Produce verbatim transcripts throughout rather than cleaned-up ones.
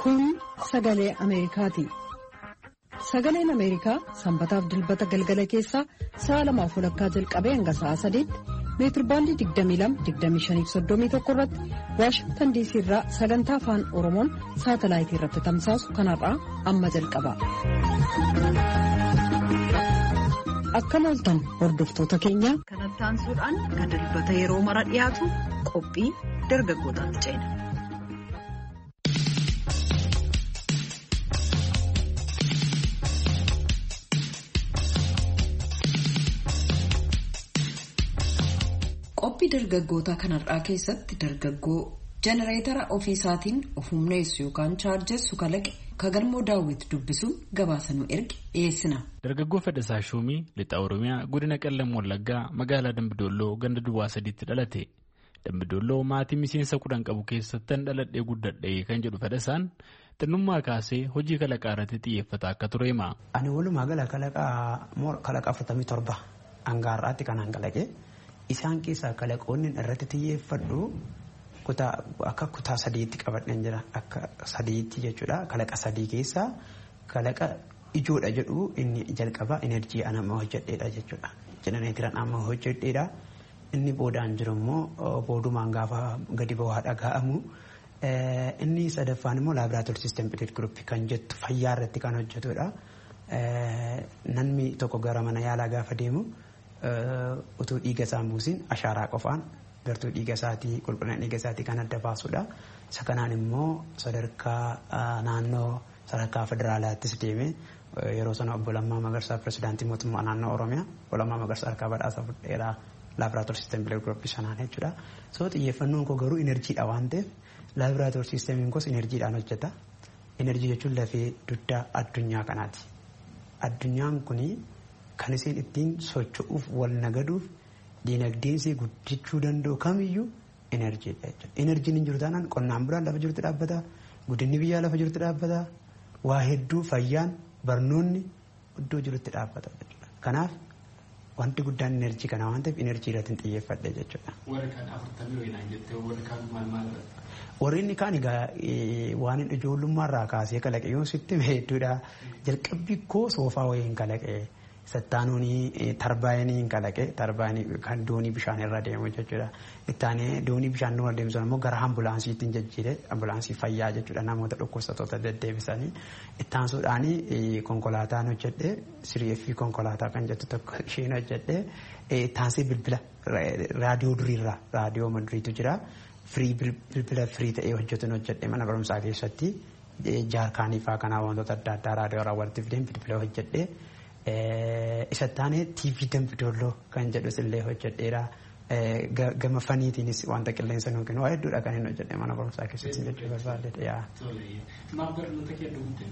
Kun sagalee Ameerikaati. Sagaleen Ameerikaa sanbataaf dilbata galgala keessaa sa'a lamaaf walakkaa jalqabee hanga sa'a sadiitti meetirbaandii digdamii lama digdamii shanii soddomii tokko irratti Waashingtan diisii irraa sagantaa afaan Oromoon saatalaayitii irratti tamsaasu kanarraa amma jalqaba. Akkam ooltan hordoftoota keenya. Kanatti aansuudhaan kan dilbata yeroo mara dhiyaatu qophii dargaggootaatti ceena. Qophii dargaggootaa kanarraa keessatti dargaggoo jenereetara ofiisaatiin of humneessu yookaan chaarjessu kalaqe kagalmoo daawwiti dubbisuun gabaasanuu erge dhiyeessina. Dargaggoo Fedhasaa Shuumii lixa Oromiyaa godina Qellam Wallaggaa magaalaa Dambidolloo ganda duwwaa sadiitti dhalate. Dambidolloo maatii miseensa kudhan qabu keessattan dhaladhee guddadhee kan jedhu Fedhasaan xinnummaa kaasee hojii kalaqaa irratti xiyyeeffata akka ture hima. Ani walumaa gala kalaqaa kalaqa afurtamii torba hangaarraatti kan kalaqe. Isaan keessaa kalaqoonni irratti xiyyeeffadhu kutaa akka kutaa sadiitti qabadhan jira akka sadiitti jechuudha. Kalaqa sadii keessaa kalaqa ijoodha jedhu inni jalqaba enerjii anama hojjedheedha jechuudha. Jenereetiran amma hojjedheedha. Inni boodaan jiru immoo boodumaan gaafa gadi bu'aa dhaga'amu. Inni sadaffaan immoo laabraatoor siistem pileet guruppii kan jettu fayyaa irratti kan hojjetudha. Namni tokko gara mana yaalaa gaafa deemu. Utuu dhiiga isaa buusin ashaaraa qofaan gartuu dhiiga isaatii qulqullina dhiiga isaatii kan adda baasudha. Isa kanaan immoo sadarkaa naannoo sadarkaa federaalaattis deeme yeroo sana obbo Lammaa Magarsaa pirezidaantii mootummaa naannoo Oromiyaa obbo Lammaa Magarsaa harkaa badhaasa fudheeraa laabraatoor siistem pileet guruppii sanaan jechuudha. So xiyyeeffannoon koo garuu enerjiidha waan ta'eef laabraatoor siistemiin koos enerjiidhaan hojjeta. Enerjii jechuun lafee dugdaa addunyaa kanaati. Addunyaan kunii. Kan isin ittiin socho'uuf wal nagaduuf dinagdeen isii guddachuu danda'u kamiyyuu enerjiidha jechuudha. Enerjiin hin jiru taanaan qonnaan bulaan lafa jirutti dhaabbata, guddinni biyyaa lafa jirutti dhaabbata, waa hedduu fayyaan barnoonni iddoo jirutti dhaabbata jechuudha. Kanaaf wanti guddaan enerjii kana waan ta'eef enerjii irratti xiyyeeffadhe jechuudha. Warri kaan afurtamii wayinaan jettee warri kaan maal maal warri inni kaan egaa waan ijoollummaarraa kaasee kalaqe yoo sitti hedduudha. Jalqabbii koo soofaa wayiin kalaqe. Sattaanuunii tarbaayinii kalaqe tarbaayinii kan doonii bishaan irra deemu jechuudha. Ittaanee doonii bishaan irra deemsan immoo gara ambulaansiitiin jijjiire ambulaansii fayyaa jechuudha namoota dhukkubsattoota deddeebisanii. Ittaansuudhaanii konkolaataan hojjedhe siriifi konkolaataa kan jettu tokko isheen hojjedhe ittaansee bilbila raadiyoo duriirraa raadiyoo maduriitu jira. Firii bilbila firii ta'ee hojjetuun hojjedhe mana barumsaa keessatti jaarkaanii fa'aa kanaa wantoota adda addaa raadiyoo irraa walitti fideen bilbila hojjedhe. Isa taanee tiivii Dambidolloo kan jedhus illee hojjedheera. Gama faniitiinis wanta qilleensa nuun kennu waa hedduudha kan hin hojjedhe mana barumsaa keessatti jechuu barbaadde. Maaf barnoota kee dhuunfte?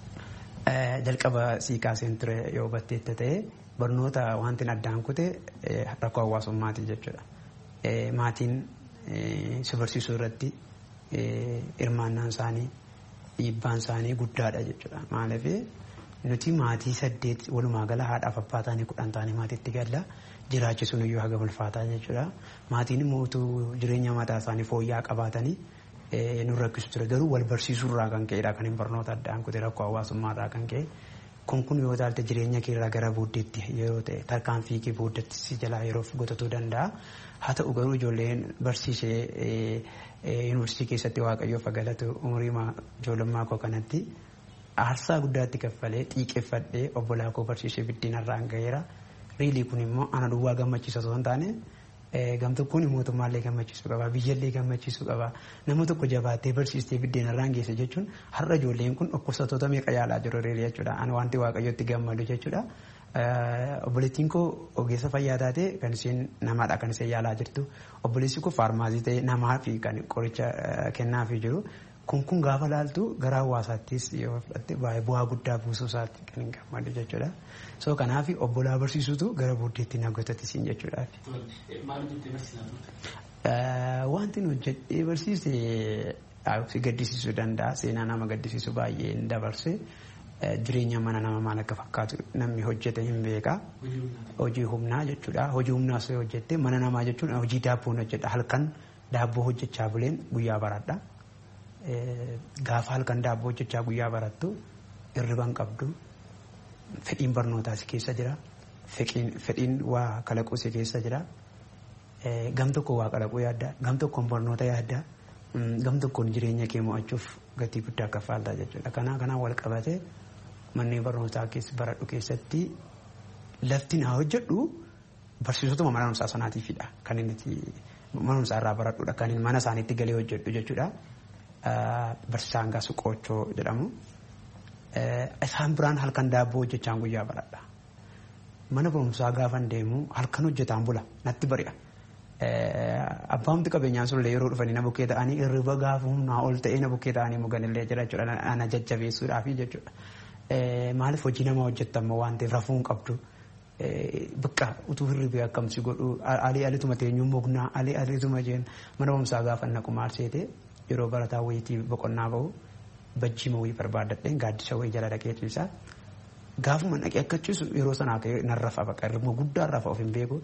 Jalqaba sii kaaseen ture yoo batteetta ta'e barnoota wanti addaan kute rakkoo hawaasummaati jechuudha. Maatiin si barsiisuu irratti hirmaannaan isaanii dhiibbaan isaanii guddaadha jechuudha. Maaliif nuti maatii saddeet walumaa gala haadhaaf abbaa taanii kudhan taanii maatiitti galla jiraachisuun iyyuu haga ulfaataa jechuudha. Maatiin immoo utuu jireenya mataa isaanii fooyya'aa qabaatanii nu rakkisu ture garuu wal barsiisuurraa kan ka'edha kan hin barnoota addaan kute rakkoo hawaasummaarraa kan ka'e. Kun kun yoo taalte jireenya keerraa gara booddeetti yeroo ta'e tarkaanfii kee booddeetti si jalaa yeroof gotatuu danda'a. Haa ta'u garuu ijoolleen barsiisee yuunivarsiitii keessatti waaqayyoof galatu umurii ijoollummaa koo kanatti. Aarsaa guddaatti kaffalee xiiqeffadhee obbolaa koo barsiisee biddeenarraan gaheera. Riilii kun immoo ana duwwaa gammachiisa osoo hin taane gamtokkoon mootummaallee gammachiisuu qaba biyyallee gammachiisuu qaba. Nama tokko jabaattee barsiistee biddeenarraan geesse jechuun har'a ijoolleen kun dhukkubsattoota meeqa yaalaa jiru riilii jechuudha. Ani wanti waaqayyotti gammadu jechuudha. Obboleettiin koo ogeessa fayyaa taate kan isheen namaadha kan isheen yaalaa jirtu. Obboleessi koo faarmaasii ta'e namaa fi kan qoricha kennaafii jiru. Kun kun gaafa laaltu gara hawaasaattis yoo fudhatte baay'ee bu'aa guddaa buusuu isaatti kan hin gammadu jechuudha. So kanaaf obbolaa barsiisutu gara booddeetti nagootatti siin jechuudha. Maal jettee barsiisaa turte? Wanti nu hojjedhee barsiise si gaddisiisuu danda'a. Seenaa nama gaddisiisu baay'ee hin dabarse. Jireenya mana nama maal akka fakkaatu namni hojjete hin beeka. Hojii humnaa jechuudha. Hojii humnaas hojjette mana namaa jechuun hojii daabboon hojjedha. Halkan daabboo hojjechaa buleen guyyaa baradha. gaafa halkan daabboo hojjechaa guyyaa barattu hirriban qabdu fedhiin barnootaas keessa jira fedhiin waa kalaquu si keessa jira gam tokko waa kalaquu yaadda gam tokkoon barnoota yaadda gam tokkoon jireenya kee mo'achuuf gatii guddaa kaffaltaa jechuudha. Kanaa kanaan wal qabatee manneen barnootaa keessa baradhu keessatti lafti naa hojjedhu barsiisotuma mana barumsaa sanaatiifidha. Kan inni mana barumsaa irraa baradhudha. Kan inni mana isaaniitti galee hojjedhu jechuudha. Barsiisaan Gaasuu Qoochoo jedhamu. Isaan biraan halkan daabboo hojjechaan guyyaa baradha. Mana barumsaa gaafan deemu halkan hojjetaan bula natti bari'a. Abbaan qabeenyaan sullee yeroo dhufanii na bukkee ta'anii hirriba gaafa humnaa ol ta'ee na bukkee ta'anii muganillee jira jechuudha. Ana jajjabeessuudhaafi jechuudha. Maaliif hojii nama hojjettamu waan ta'eef rafuu hin qabdu. Bakka utuu hirribee akkamsi godhu alii alituma teenyuu mognaa alii alituma jeen mana barumsaa gaafa naqu maarseete yeroo barataa wayitii boqonnaa bahu bajjiima wayii barbaadadheen gaaddisa wayii jala dhaqee ciisaa. Gaafuma naqee akka ciisu yeroo sanaa ka'ee narrafa baqa hirribuma guddaa rafa of hin beeku.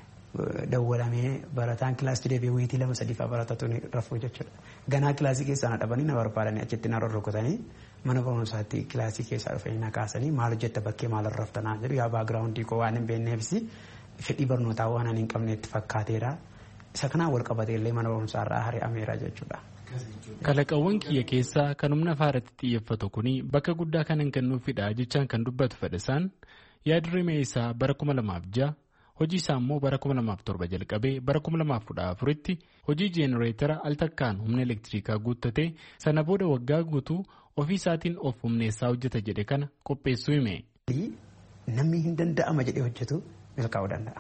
Dawwalamee barataan kilaasii deebi'ee wayitii lama sadii fa'aa baratatu ni rafuu jechuudha. Ganaa kilaasii keessaa na dhabanii na barbaadanii achitti na rorrokotanii mana barumsaatti kilaasii keessaa dhufanii na kaasanii maal hojjetta bakkee maal raftanaa jedhu yaa baagiraawundii koo waan hin beekneefis fedhii barnootaa waan ani hin qabneetti fakkaateera. Isa kanaan wal qabatee illee mana barumsaarraa hari'ameera jechuudha. Kalaqawwan kiyya keessaa kan humna faaratti xiyyeeffatu kuni bakka guddaa kan hin kennuufidha jechaan kan dubbatu Fedhasaan yaadrimee isaa bara kuma lamaaf ja'a. Hojii isaa immoo bara kuma lamaaf torba jalqabee bara kuma lamaaf kudha afuritti hojii jeenereetara al takkaan humna elektirikaa guuttatee sana booda waggaa guutuu ofii isaatiin of humneessaa hojjeta jedhe kana qopheessuu hime. Namni hin danda'ama jedhee hojjetu milkaa'uu danda'a.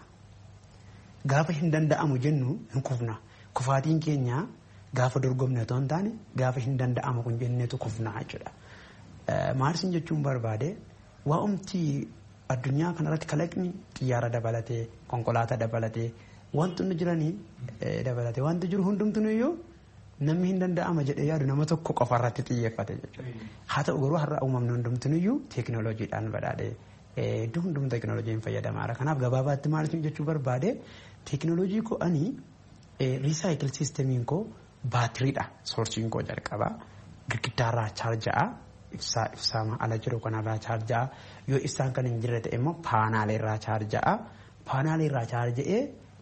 Gaafa hin danda'amu jennu hin kufna. Kufaatiin keenya gaafa dorgomne otoo hin taane gaafa hin danda'amu kun jenneetu kufnaa jechuudha. Maarsin jechuun barbaade waa'umti. Addunyaa kanarratti kalaqni xiyyaara dabalatee konkolaataa dabalatee wantoonni jiranii dabalatee wanti jiru hundumtuu iyyuu namni hin danda'ama jedhee yaadu nama tokko qofarratti xiyyeeffate jechuudha. Haa ta'u garuu har'a uumamni hundumtuu iyyuu teekinooloojiidhaan badhaadhee iddoo hundumtuu teekinooloojiin fayyadamaadha. Kanaaf gabaabaatti maaliif jechuu barbaade teekinooloojii koo ani riisaayikil siistemiin koo baatiriidha soorsiin koo jalqabaa girgiddaarraa chaarja'a. Ibsaa ibsaama ala jiru kanarraa chaarja'a yoo ibsaan kan hin jirre ta'e immoo paanaaleerraa chaarja'a paanaaleerraa chaarja'ee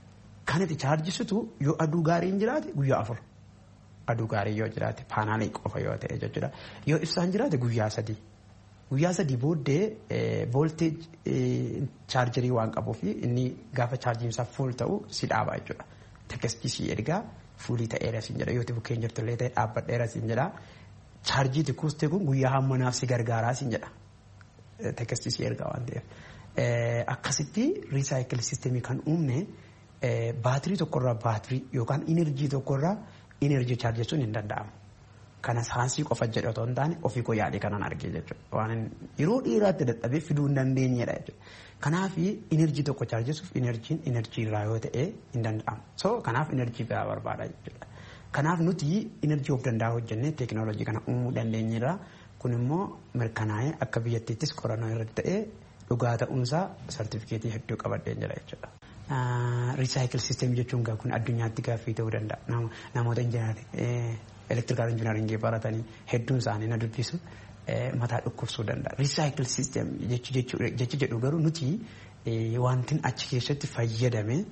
kan itti chaarjisitu yoo aduu gaariin jiraate guyyaa afur aduu gaarii yoo jiraate paanaalee qofa yoo ta'e jechuudha yoo ibsaan jiraate guyyaa sadii guyyaa sadii booddee voolteej chaarjarii waan qabuuf inni gaafa chaarjiinsaa fuul ta'u si dhaaba jechuudha tekkestii si ergaa fuulii ta'eera siin jedha yoo bukkeen jirtullee ta'e dhaabbadheera siin jedha. Chaarjii xiqqoostee kun guyyaa hammanaaf si gargaaraa siin jedha. Tekkestii si ergaa waan ta'eef. Akkasitti riisaayikil siistemii kan uumne baatirii tokkorraa baatirii yookaan inerjii tokkorraa inerjii chaarjessuun hin danda'amu. Kana saayinsii qofa jedhe otoo hin taane ofii koo yaadee kanan argee jechuudha. Waan yeroo dheeraatti dadhabee fiduu hin dandeenyedha jechuudha. Kanaaf inerjii tokko chaarjessuuf inerjiin inerjii irraa yoo ta'e hin danda'amu. So kanaaf inerjii biraa barbaada jechuudha. Kanaaf nuti inerjii of danda'a hojjennee teekinooloojii kana uumuu dandeenyerra kun immoo mirkanaa'ee akka biyyattiittis qorannoo irratti ta'ee dhugaa ta'uunsaa sartifikeetii hedduu qabadheen jira jechuudha. Riisaayikil siistemii jechuun kun addunyaatti gaaffii ta'uu danda'a. Namoota injinaarii elektirikaal injinaaringii baratanii hedduun isaanii na dubbisu mataa dhukkubsuu danda'a. Riisaayikil siistemii jechi jedhu garuu nuti wantin achi keessatti fayyadame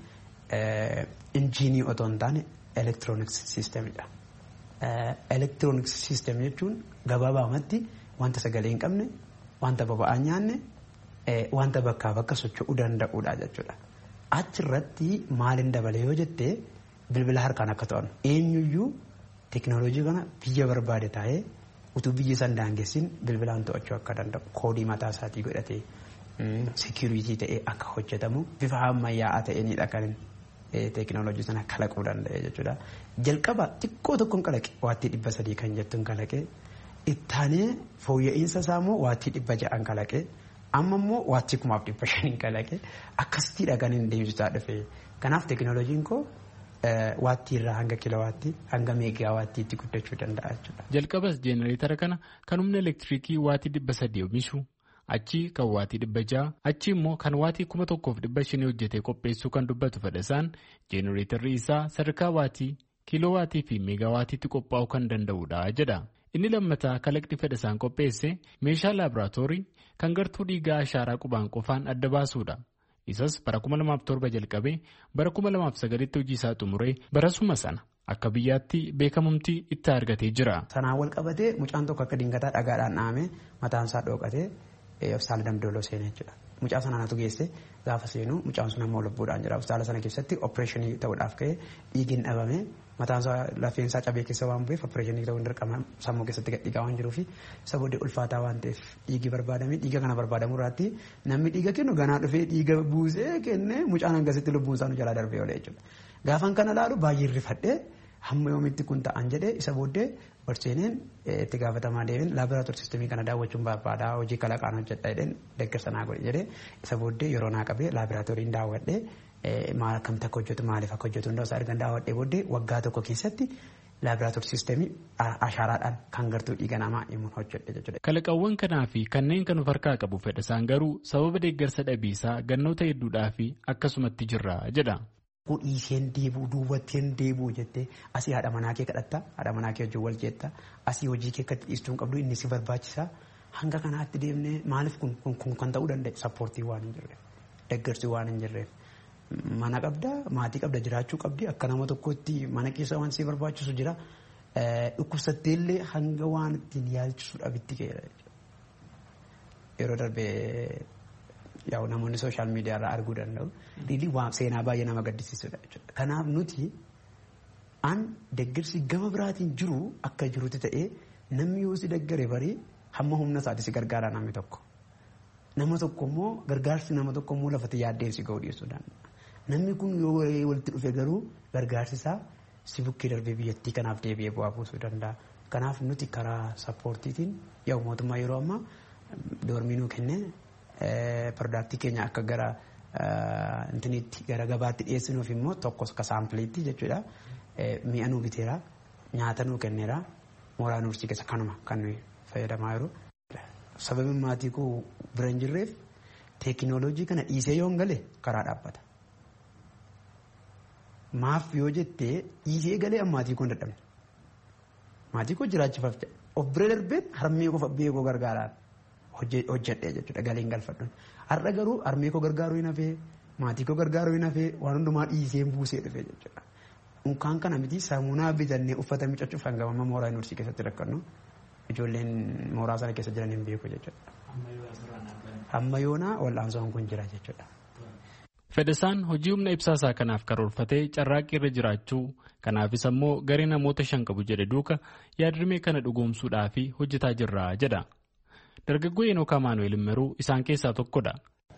injiinii otoo hin taane. Elektirooniks siistemidha. Elektirooniks siistem jechuun gabaabaamatti wanta sagalee hin qabne, wanta boba'aa nyaanne, wanta bakkaa bakka socho'uu danda'uudha jechuudha. Achirratti maalin dabalee yoo jettee bilbila harkaan akka to'annu eenyuyyuu teekinooloojii kana biyya barbaade taa'ee utuu biyya san daangessin bilbilaan to'achuu akka danda'u koodii mataa isaatii godhatee seekuriitii ta'ee akka hojjetamu bifa ammayyaa'aa ta'eenidha kan teekinooloojii sana kalaquu danda'e jechuudha. Jalqaba xiqqoo tokkoon kalaqe waattii dhibba sadii kan jettuun kalaqe ittaanee fooyya'insa isaa immoo waattii dhibba ja'an kalaqe amma immoo waattii kumaaf dhibba shaniin kalaqe akkasittiidha kan hin deemsisaa dhufe. Kanaaf teekinooloojiin koo waattii irraa hanga kilowaattii hanga meegaa waattiitti guddachuu danda'a jechuudha. Jalqabas jeenereetara kana kan humna elektiriikii waattii dhibba sadii oomishu. Achi kan waatii dhibba ja'a achi immoo kan waatii kuma tokkoof dhibba shanii hojjetee qopheessuu kan dubbatu Fedhasaan jeenereetarri isaa sadarkaa waatii kiiloowaatii fi meegaawaatiitti qophaa'uu kan danda'udha jedha. Inni lammataa kalaqni Fedhasaan qopheesse meeshaa laaboraatoorii kan gartuu dhiigaa ashaaraa qubaan qofaan adda baasuudha. Isas bara kuma lamaaf torba jalqabee bara kuma lamaaf sagalitti hojii isaa xumuree barasuma sana akka biyyaatti beekamumti itti argatee jira. Sanaan wal qabatee mucaan tokko akka dingataa dhagaadhaan dhahamee mataan isaa dhooqatee hospitaala Dambidooloo seenee jechuudha. Mucaa sanaanatu geesse gaafa seenu mucaan sun ammoo lubbuudhaan jira. Hospitaala sana keessatti opereeshinii ta'uudhaaf ka'ee dhiigni dhabame mataan isaa lafeen isaa cabee keessa waan bu'eef opereeshinii ta'uu hin dirqama sammuu keessatti dhiigaa waan jiruufi isa booddee ulfaataa waan ta'eef dhiigi barbaadame dhiiga kana barbaadamu irratti namni dhiiga kennu ganaa dhufee dhiiga buusee kennee mucaan hangasitti lubbuun isaa nu jalaa darbee oolee jechuudha. Gaafan kana ilaalu baay'ee rifadhee hamma yoomitti kun ta'an jedhee isa booddee barseeneen itti gaafatamaa deebiin laaboraatoorii sistemii kana daawwachuun barbaada hojii kalaqaan hojjedha jedheen deeggarsa naa godhe jedhee isa booddee yeroo naa qabee laaboraatooriin daawwadhee maal akkamitti akka hojjetu maaliif akka hojjetu hundaa isaa erga daawwadhee booddee waggaa tokko keessatti laaboraatoorii sistemii ashaaraadhaan kan gartuu dhiiga namaa himuun hojjedhe jechuudha. Kalaqawwan kanaa fi kanneen kan of harkaa qabu Fedhasaan garuu sababa deeggarsa dhabiisaa gannoota hedduudhaa fi akkasumatti jirra jedha. Dhiiseen deebuu duubatteen deebuu jettee asii haadha manaa kee kadhatta haadha manaa kee wajjin wal jetta asii hojii kee akkatti dhiistuu hin qabdu inni si barbaachisa hanga kanaatti deemnee maaliif kun kun kan ta'uu danda'e sappoortii waan hin jirreef deeggarsi waan hin jirreef mana qabda maatii qabda jiraachuu qabdi akka nama tokkotti mana keessa waan si barbaachisu jira dhukkubsatteellee hanga waan ittiin yaalchisu dhabitti keera yeroo darbee. Yaa namoonni sooshaal miidiyaa irraa arguu danda'u. Dhiirri waan seenaa baay'ee nama gaddisiisudha jechuudha. Kanaaf nuti an deeggarsi gama biraatiin jiru akka jirutti ta'ee namni yoo si deeggare barii hamma humna isaati si gargaara namni tokko. Nama tokko immoo gargaarsi nama tokko immoo lafatti yaaddeen si ga'uu dhiyeessuu danda'a. Namni kun yoo walitti dhufe garuu gargaarsi isaa si bukkee darbee biyyattii kanaaf deebi'ee bu'aa buusuu danda'a. Kanaaf nuti karaa sappoortiitiin yaa mootummaa yeroo ammaa doormii nuu kennee. Piroodaaktii keenya akka gara intiniitti gara gabaatti dhiyeessinuuf immoo tokko akka saampileetti jechuudha. Mi'a nuu biteera nyaata nuu kenneera mooraa nuursii keessa kanuma kan nuyi fayyadamaa jiru. Sababiin maatii koo bira hin jirreef teekinooloojii kana dhiisee yoo hin galee karaa dhaabbata. Maaf yoo jettee dhiisee galee maatii koo hin dadhabne. Maatii koo jiraachifaaf of bira darbeen harmee koo abbee koo gargaaraan. Hojjedhee jechuudha galiin galfadhuun har'a garuu harmee koo gargaaruu hin hafee maatii koo gargaaruu hin hafee waan hundumaa dhiisee buusee dhufee jechuudha. Unkaan kana miti saamunaa bitannee uffata miiccachuuf hanga amma mooraa yuunivarsiitii keessatti rakkannu ijoolleen mooraa sana keessa jiran hin beeku jechuudha. Amma yoonaa wal'aansoon kun jira jechuudha. Fedhasaan hojii humna ibsaasaa kanaaf karoorfatee carraaqqii irra jiraachuu kanaafis ammoo garee namoota shan qabu jedhe duuka yaadrimee kana dhugoomsuudhaaf hojjetaa jirra jedha. Dargaggoo Enook Amaanu'eel Immeruu isaan keessaa tokkodha.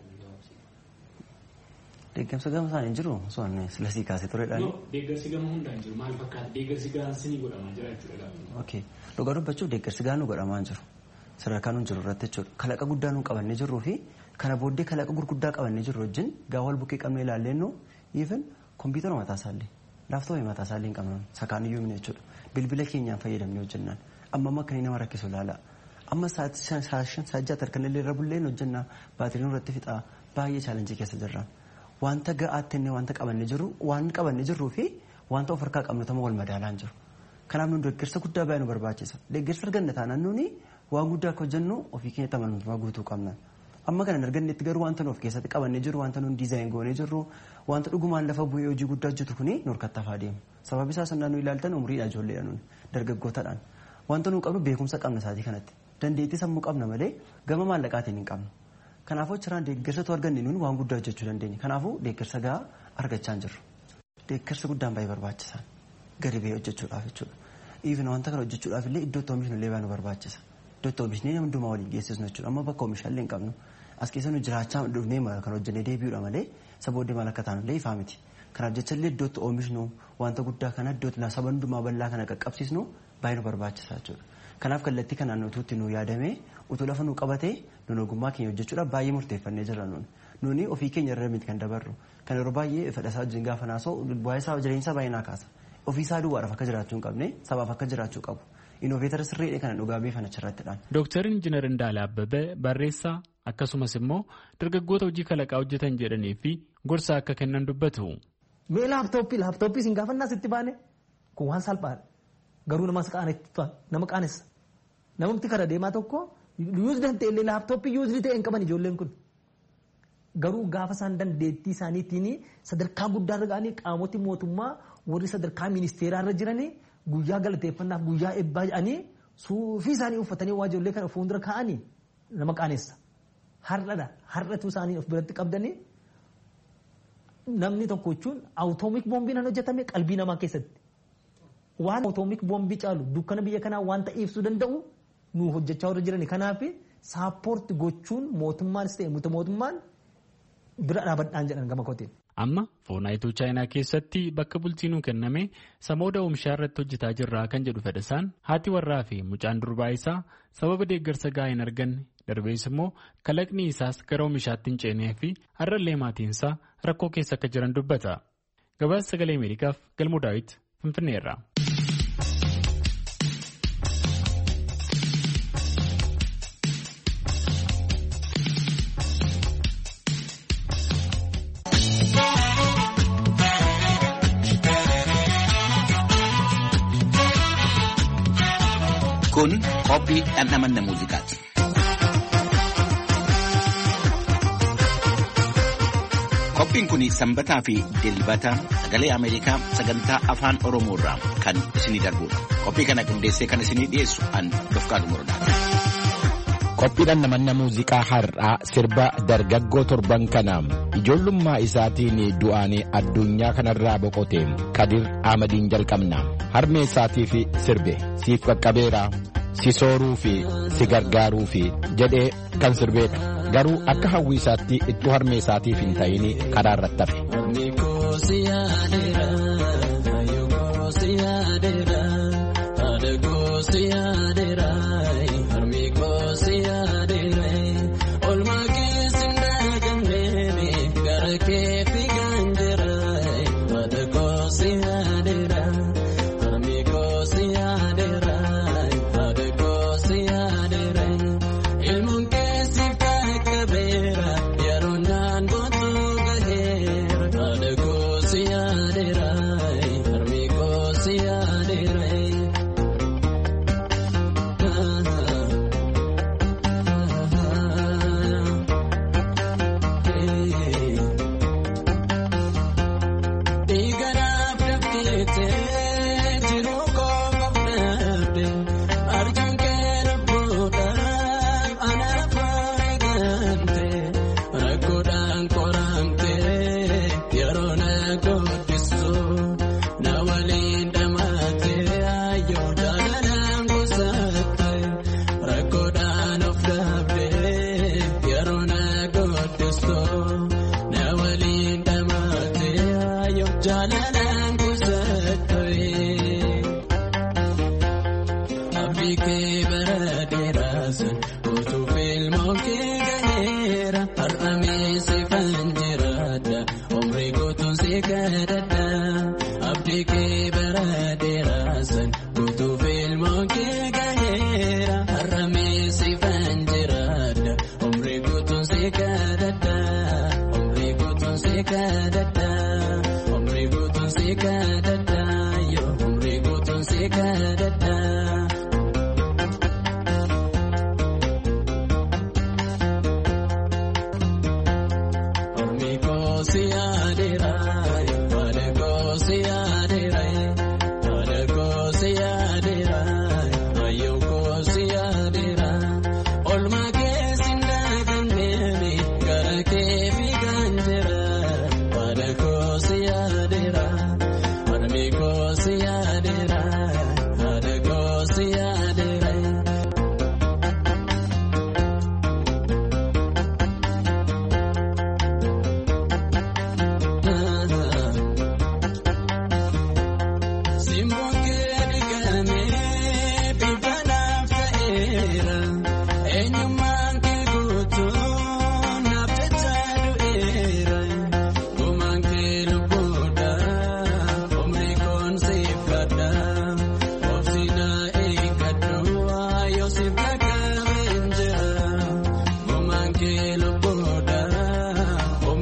Deeggarsa gama isaan hin jiru osoo silasii kaasee turedhaan. Deeggarsi gama hundaan jiru maal fakkaata deeggarsi gahaan sinii godhamaa jira jechuudha. Okay dhugaa dubbachuuf deeggarsi gahaan nu godhamaa jiru sadarkaa nu jiru irratti jechuudha kalaqa guddaa nu qabannee jirruu fi kana booddee kalaqa gurguddaa qabannee jirru wajjin gaafa wal bukkee qabnee ilaallennu even kompiitara mataa isaallee laaftoopii mataa isaallee hin qabnu sakaan iyyuu himne jechuudha bilbila keenyaan fayyadamnee hojjennaan amma amma akka nama rakkisu ilaala. Amma saajjaa tarkanillee irra bulleen hojjennaa baatiriin irratti fixaa baay'ee chaalenjii keessa jirra. Wanta ga'aatti inni wanta qabannee jirru waan qabannee jirruu fi wanta of harkaa qabnu tama wal madaalaan jiru. Kanaaf nu deeggarsa guddaa baay'ee nu barbaachisa. Deeggarsa arganna taanaan nuuni waan guddaa akka hojjennu ofii keenya amanamummaa guutuu qabna. Amma kana argannetti garuu wanta nuuf keessatti qabannee jiru wanta nuun diizaayin goonee jirru wanta dhugumaan lafa bu'ee hojii guddaa hojjetu kuni nu harkattaaf adeemu. Sababi isaa sannaa nu ilaaltan umriidha ijoolleedha nuuni dargaggootadhaan. Wanta nu qabnu beekumsa qabna isaatii kanatti. Dandeettii sammuu qabna malee gama maallaqaatiin hin qabnu. Kanaafuu achirraan deeggarsatu arganne nuuni waan guddaa hojjechuu dandeenya. Kanaafuu deeggarsa gahaa argachaa hin jirru. Deeggarsa guddaan baay'ee barbaachisaan gadi ba'ee hojjechuudhaaf jechuudha. Even wanta kana hojjechuudhaaf illee iddoo itti oomishnu illee baay'ee nu barbaachisa. Iddoo itti oomishnee nama hundumaa waliin geessisnu jechuudha. Amma bakka oomishaallee hin qabnu. As keessa nu jiraachaa dhufnee kan hojjennee deebi'uudha malee isa booddee maal akka taanu illee ifaa miti. Kanaaf jecha illee iddoo itti oomishnu wanta guddaa kana iddoo itti saba hundumaa bal'aa kana qaqqabsiisnu baay'ee nu barbaachisa jechuudha. Kanaaf kallattii kanaan nutuutti nu yaadamee utuu lafa nu qabatee nun ogummaa keenya hojjechuudhaaf baay'ee murteeffannee jirra nuuni. Nuuni ofii keenya irra miti kan dabarru. Kan yeroo baay'ee Fedhasaa wajjin gaafa naasoo bu'aa isaa jireenyasaa baay'ee naa kaasa. Ofii isaa duwwaadhaaf akka jiraachuu hin qabne sabaaf akka jiraachuu qabu. Innoveetara sirriidha kana dhugaa beefan achirrattidhaan. Dooktar Injiinar Indaalee Abbabee barreessaa akkasumas immoo dargaggoota hojii kalaqaa hojjetan jedhanii fi gorsa akka kennan dubbatu. Mee laaptooppii laaptooppii siin gaafannaa sitti baane kun waan salphaadha. Garuu nama nama qaanessa. Namumti karaa deemaa tokko yuuz danda'e illee laaptooppii yuuzli ta'e hin qaban ijoolleen kun. Garuu gaafa isaan dandeettii isaaniitiin sadarkaa guddaarra ga'anii qaamoti mootummaa warri sadarkaa ministeeraarra jiranii guyyaa galateeffannaaf guyyaa eebbaa jedhanii suufii isaanii uffatanii waa ijoollee kana fuuldura kaa'anii nama qaanessa. Har'adha. Har'atu isaanii of biratti qabdanii namni tokko jechuun awutoomik boombiin hojjetame qalbii namaa keessatti. Waan awutoomik boombii caalu dukkana biyya kanaa waan ta'eefsuu danda'u nu hojjechaa warra jirani. Kanaaf saappoorti gochuun mootummaanis ta'e muta mootummaan bira dhaabadhaan jedhan gama kootiin. Amma foonaayituu chaayinaa keessatti bakka bulchiinuu kenname samooda oomishaa irratti hojjetaa jirraa kan jedhu fedhasaan haati warraa fi mucaan durbaa isaa sababa deeggarsa gahaa hin arganne darbees immoo kalaqni isaas gara oomishaatti hin ceenee fi har'allee maatiinsaa rakkoo keessa akka jiran dubbata. Gabaasa sagalee Ameerikaaf Galmuu Daawit Finfinneerraa. Kun qophii dhandhamanna muuziqaati. Qophiin kun sanbataa fi dilbata sagalee Ameerikaa sagantaa afaan Oromoo irraa kan isinii darbudha. Qophii kana qindeessee kan isinii dhiyeessu an Dofqaadu Morodaati. Qophii dhandhamanna muuziqaa har'aa sirba dargaggoo torban kana ijoollummaa isaatiin du'aan addunyaa kanarraa boqoteen Kadir Ahmadiin jalqabna. Harmee isaatii fi sirbe siif qaqqabeera si sooruu fi si gargaaruu fi jedhee kan sirbeedha. Garuu akka hawwii isaatti ittuu harmee isaatiif hin ta'in karaa irratti hafe.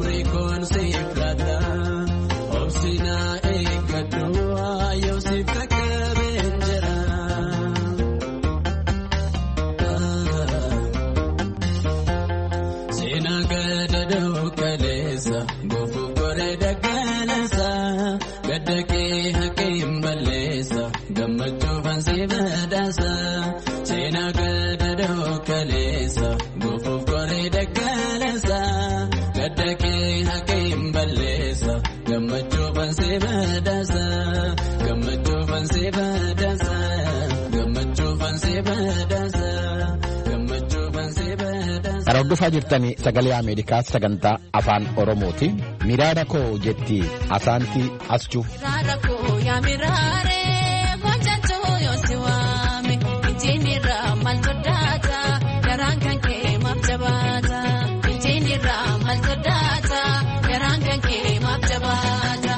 Obsina e gadua yo si Kan hordofaa jirtanii sagalee Ameerikaa sagantaa afaan Oromooti. Miraara koo jetti Asaantii Asjuu. Miraara koo yaa miraaree konjatoo yoo si waame injiinirraa maal sodaata garaan kan kee maaf jabaata injiinirraa maal sodaata garaan kan kee maaf jabaata.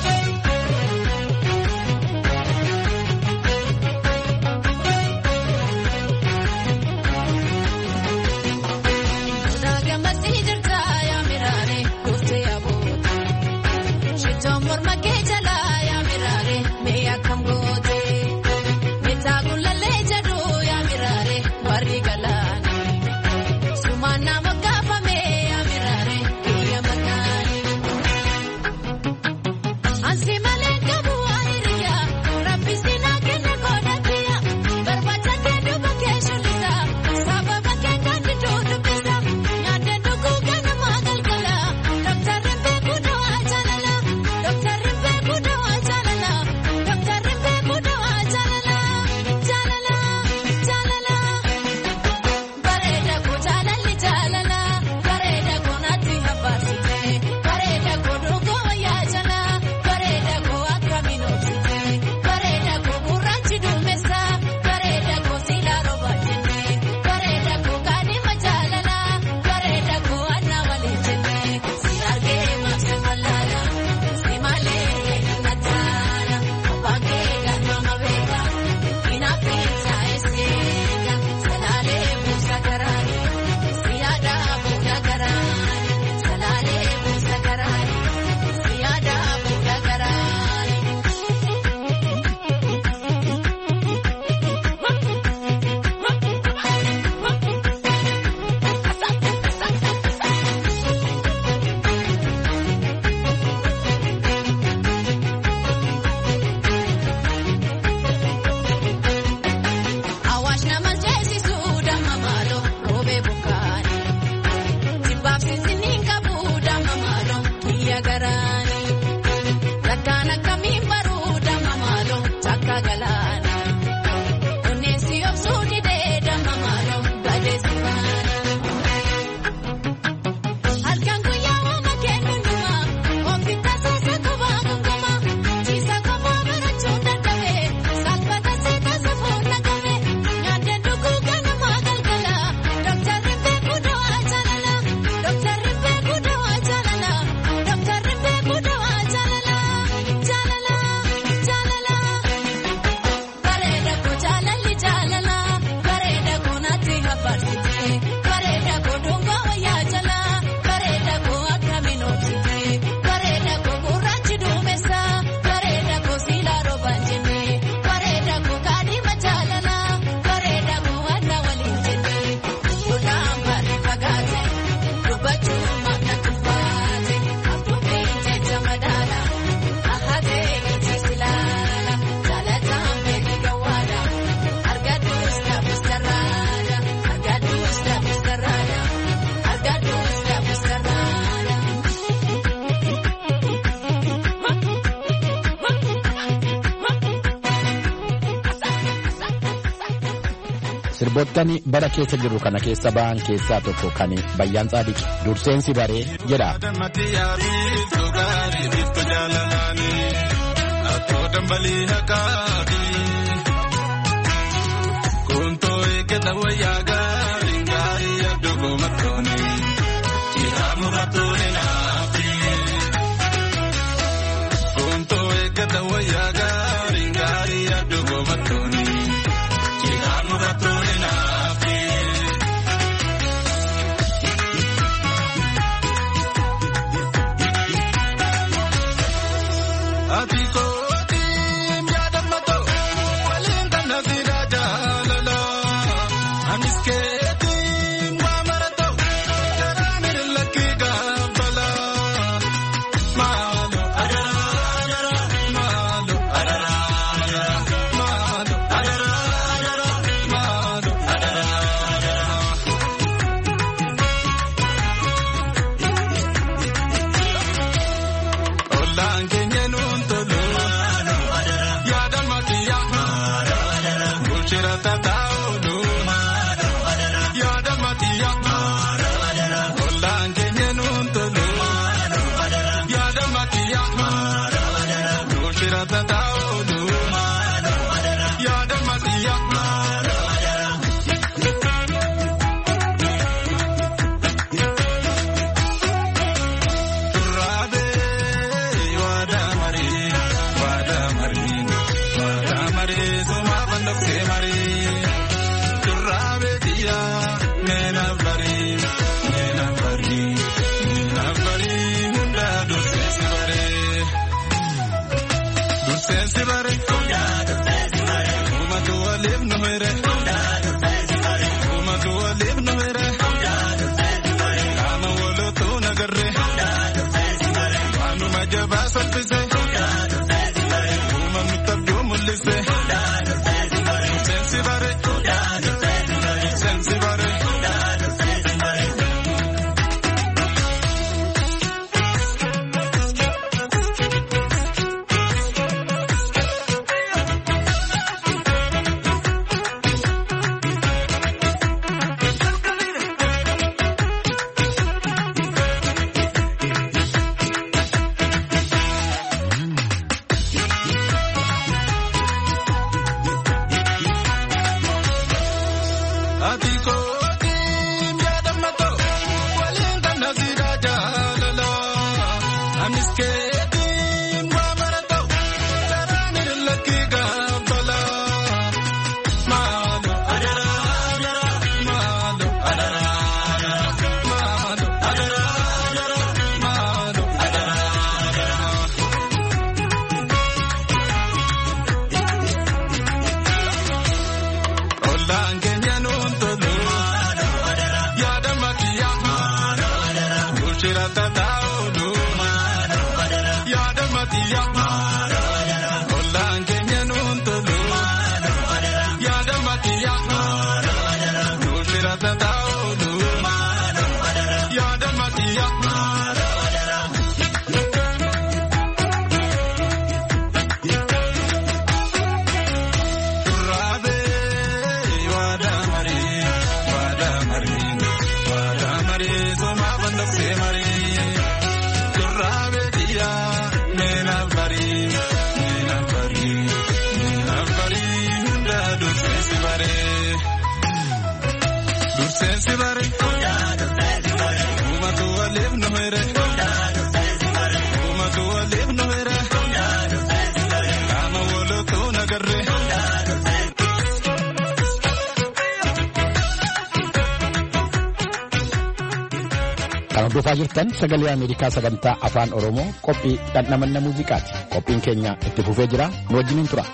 Sirboottan bara keessa jiru kana keessa ba'an keessaa tokko kan Bayyaan Tsaadiq durseensi baree jedha. Nena bari, nena bari, nena bari, hunda durse si bare, durse si bare, hunda durse si bare, uma tu alif no mere, hunda durse si bare, uma tu alif no mere, hunda durse si bare, kama wolo tu nagarre, hunda durse si bare, anu majaba salpise, hunda durse si bare, uma mutabdu mulise, hunda durse si bare, durse si bare, hunda durse si bare, durse si bare. Dhufaa jirtan sagalee Ameerikaa sagantaa afaan Oromoo qophii dhandhamanna muuziqaati. Qophiin keenya itti fufee jira. Nu wajjiniin tura.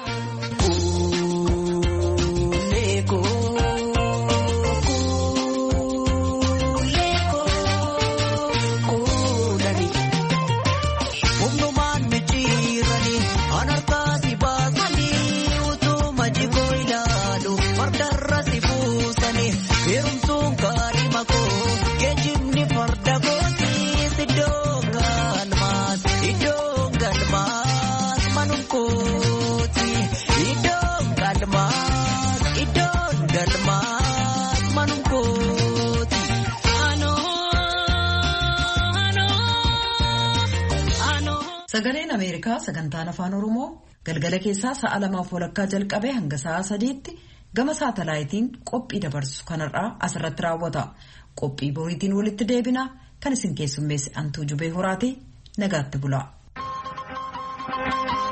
Sagaleen Ameerikaa sagantaan afaan Oromoo galgala keessaa sa'a lamaaf walakkaa jalqabee hanga sa'a sadiitti gama saatalaayitiin qophii dabarsu kanarraa asirratti raawwata. Qophii boriitiin walitti deebina kan isin keessummeesse Antuu Jubee Horaati nagaatti bulaa.